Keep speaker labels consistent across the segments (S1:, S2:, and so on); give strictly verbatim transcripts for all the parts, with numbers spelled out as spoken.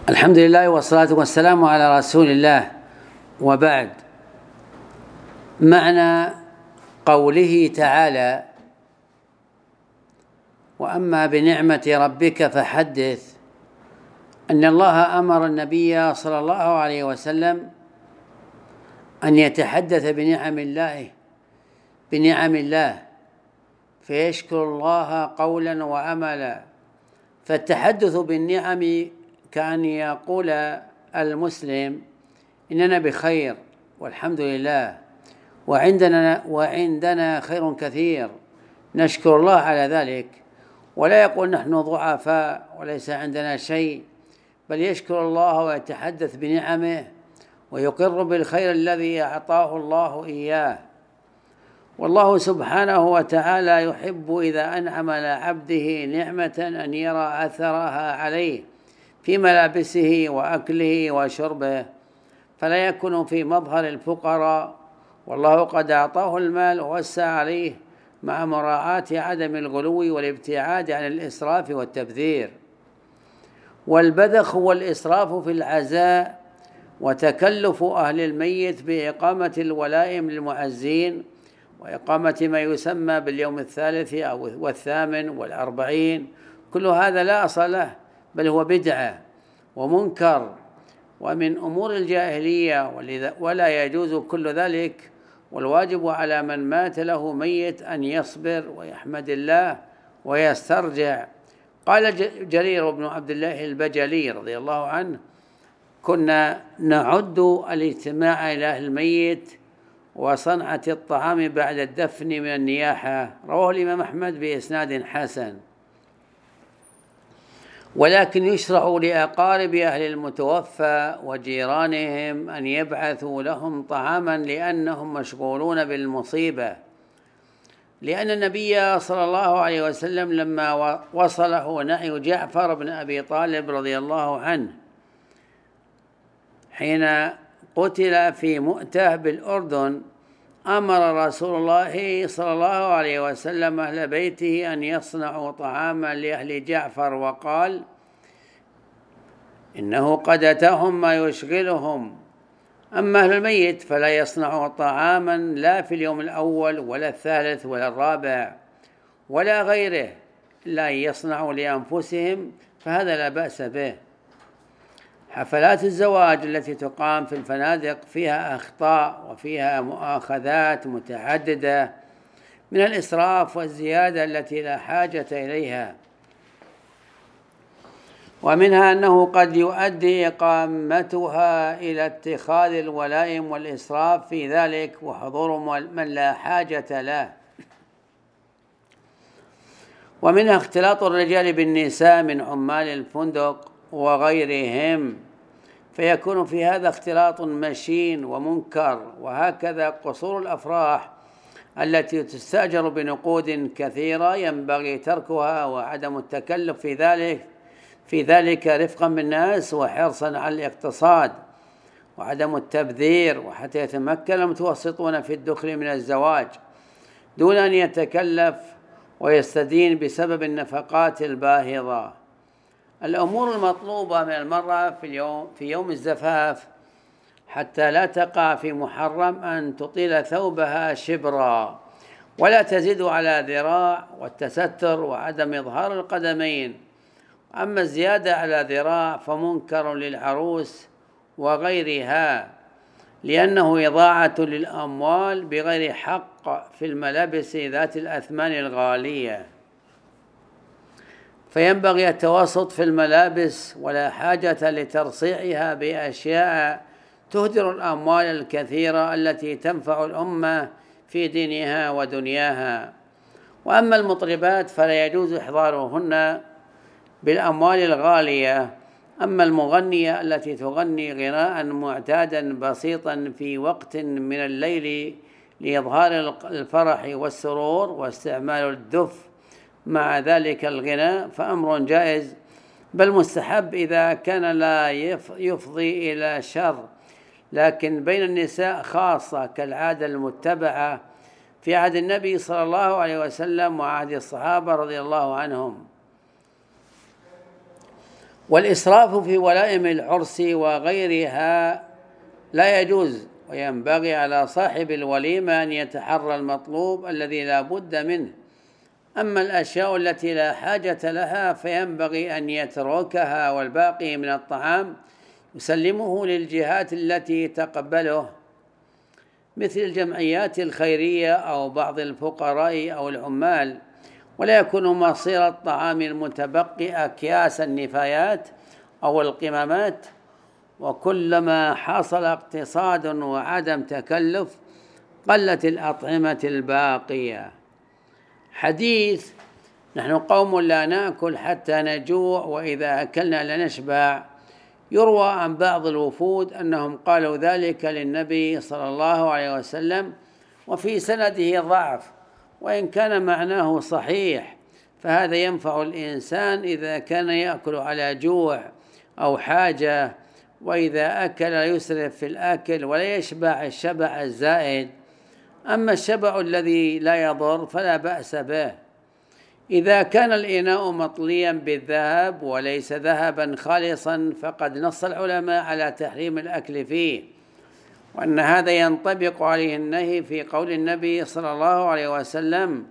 S1: الحمد لله والصلاة والسلام على رسول الله، وبعد. معنى قوله تعالى: وأما بنعمة ربك فحدث، أن الله أمر النبي صلى الله عليه وسلم أن يتحدث بنعم الله بنعم الله فيشكر الله قولا وعملا. فالتحدث بالنعم كأن يقول المسلم: إننا بخير والحمد لله، وعندنا وعندنا خير كثير، نشكر الله على ذلك. ولا يقول نحن ضعفاء وليس عندنا شيء، بل يشكر الله ويتحدث بنعمه ويقر بالخير الذي أعطاه الله إياه. والله سبحانه وتعالى يحب إذا أنعم على عبده نعمة أن يرى أثرها عليه في ملابسه وأكله وشربه، فلا يكون في مظهر الفقراء، والله قد أعطاه المال ووسع عليه، مع مراعاة عدم الغلو والابتعاد عن الإسراف والتبذير. والبذخ هو الإسراف في العزاء وتكلف أهل الميت بإقامة الولائم للمعزين، وإقامة ما يسمى باليوم الثالث أو والثامن والأربعين. كل هذا لا أصل له، بل هو بدعة ومنكر ومن أمور الجاهلية، ولا يجوز كل ذلك. والواجب على من مات له ميت أن يصبر ويحمد الله ويسترجع. قال جرير بن عبد الله البجلي رضي الله عنه: كنا نعد الاجتماع إلى أهل الميت وصنعة الطعام بعد الدفن من النياحة. رواه الإمام أحمد بإسناد حسن. ولكن يشرع لأقارب أهل المتوفى وجيرانهم أن يبعثوا لهم طعاما لأنهم مشغولون بالمصيبة، لأن النبي صلى الله عليه وسلم لما وصله نعي جعفر بن أبي طالب رضي الله عنه حين قتل في مؤتة بالأردن، أمر رسول الله صلى الله عليه وسلم أهل بيته أن يصنعوا طعاما لأهل جعفر، وقال: إنه قد أتاهم ما يشغلهم. أما أهل الميت فلا يصنعوا طعاما لا في اليوم الأول ولا الثالث ولا الرابع ولا غيره، إلا أن يصنعوا لأنفسهم، فهذا لا بأس به. حفلات الزواج التي تقام في الفنادق فيها أخطاء وفيها مؤاخذات متعددة من الإسراف والزيادة التي لا حاجة إليها، ومنها أنه قد يؤدي إقامتها إلى اتخاذ الولائم والإسراف في ذلك وحضور من لا حاجة له. ومنها اختلاط الرجال بالنساء من عمال الفندق وغيرهم، فيكون في هذا اختلاط مشين ومنكر. وهكذا قصور الأفراح التي تستأجر بنقود كثيرة ينبغي تركها وعدم التكلف في ذلك في ذلك رفقا بالناس وحرصا على الاقتصاد وعدم التبذير، وحتى يتمكن المتوسطون في الدخل من الزواج دون أن يتكلف ويستدين بسبب النفقات الباهظة. الأمور المطلوبة من المرأة في اليوم في يوم الزفاف حتى لا تقع في محرم: أن تطيل ثوبها شبرا ولا تزيد على ذراع، والتستر وعدم إظهار القدمين. أما الزيادة على ذراع فمنكر للعروس وغيرها، لأنه إضاعة للأموال بغير حق في الملابس ذات الأثمان الغالية. فينبغي التوسط في الملابس، ولا حاجة لترصيعها بأشياء تهدر الأموال الكثيرة التي تنفع الأمة في دينها ودنياها. وأما المطربات فلا يجوز إحضارهن بالأموال الغالية. أما المغنية التي تغني غناء معتادا بسيطا في وقت من الليل لإظهار الفرح والسرور واستعمال الدف مع ذلك الغناء فأمر جائز، بل مستحب إذا كان لا يفضي إلى شر. لكن بين النساء خاصة كالعادة المتبعة في عهد النبي صلى الله عليه وسلم وعهد الصحابة رضي الله عنهم. والإسراف في ولائم العرس وغيرها لا يجوز، وينبغي على صاحب الوليمة أن يتحرى المطلوب الذي لا بد منه. أما الأشياء التي لا حاجة لها فينبغي أن يتركها، والباقي من الطعام يسلمه للجهات التي تقبله، مثل الجمعيات الخيرية أو بعض الفقراء أو العمال، ولا يكون مصير الطعام المتبقي أكياس النفايات أو القمامات. وكلما حصل اقتصاد وعدم تكلف قلت الأطعمة الباقية. حديث نحن قوم لا نأكل حتى نجوع وإذا أكلنا لا نشبع يروى عن بعض الوفود أنهم قالوا ذلك للنبي صلى الله عليه وسلم، وفي سنده ضعف، وإن كان معناه صحيح فهذا ينفع الإنسان إذا كان يأكل على جوع أو حاجة، وإذا أكل يسرف في الأكل ولا يشبع الشبع الزائد. أما الشبع الذي لا يضر فلا بأس به. إذا كان الإناء مطليا بالذهب وليس ذهبا خالصا فقد نص العلماء على تحريم الأكل فيه، وأن هذا ينطبق عليه النهي في قول النبي صلى الله عليه وسلم: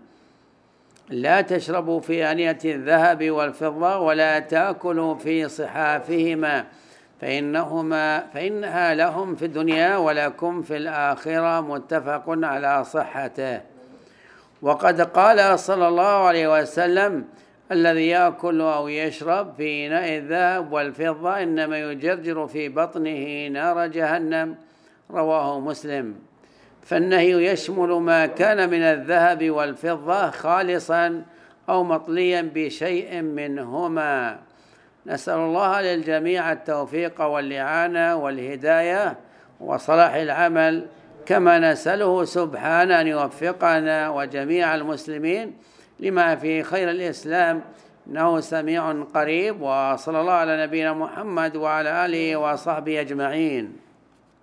S1: لا تشربوا في آنية الذهب والفضة ولا تأكلوا في صحافهما فإنهما فإنها لهم في الدنيا ولكم في الآخرة، متفق على صحته. وقد قال صلى الله عليه وسلم: الذي يأكل أو يشرب في إناء الذهب والفضة إنما يجرجر في بطنه نار جهنم، رواه مسلم. فالنهي يشمل ما كان من الذهب والفضة خالصا أو مطليا بشيء منهما. نسأل الله للجميع التوفيق والإعانة والهداية وصلاح العمل، كما نسأله سبحانه أن يوفقنا وجميع المسلمين لما في خير الإسلام، إنه سميع قريب. وصلى الله على نبينا محمد وعلى آله وصحبه أجمعين.